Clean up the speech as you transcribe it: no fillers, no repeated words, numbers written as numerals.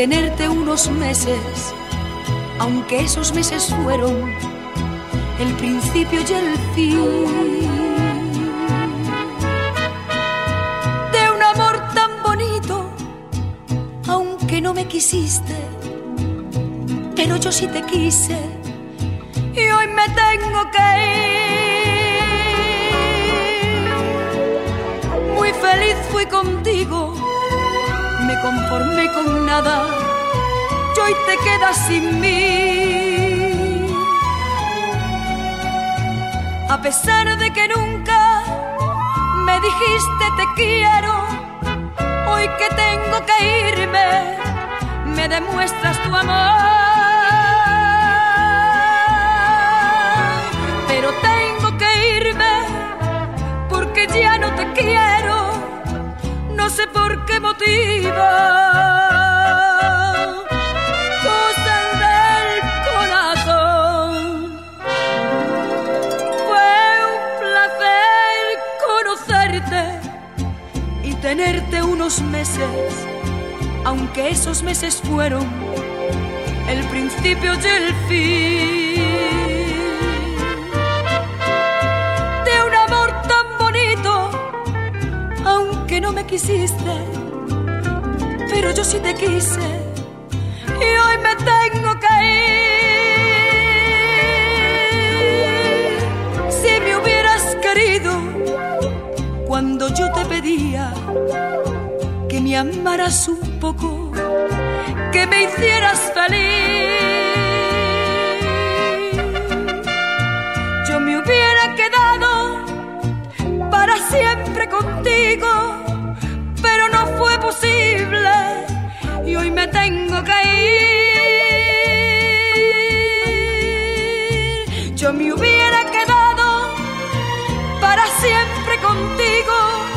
tenerte unos meses, aunque esos meses fueron el principio y el fin de un amor tan bonito, aunque no me quisiste, pero yo sí te quise y hoy me tengo que ir. Muy feliz fui contigo, me conformé con nada y hoy te quedas sin mí. A pesar de que nunca me dijiste te quiero, hoy que tengo que irme, me demuestras tu amor. Pero tengo que irme porque ya no te quiero, no sé por qué motivo. Cosas del corazón. Fue un placer conocerte y tenerte unos meses, aunque esos meses fueron el principio y el fin de un amor tan bonito, aunque no me quisiste, pero yo sí te quise y hoy me tengo que ir. Si me hubieras querido cuando yo te pedía que me amaras un poco, que me hicieras feliz, yo me hubiera quedado para siempre contigo, pero no fue posible y hoy me tengo que ir. Yo me hubiera quedado para siempre contigo,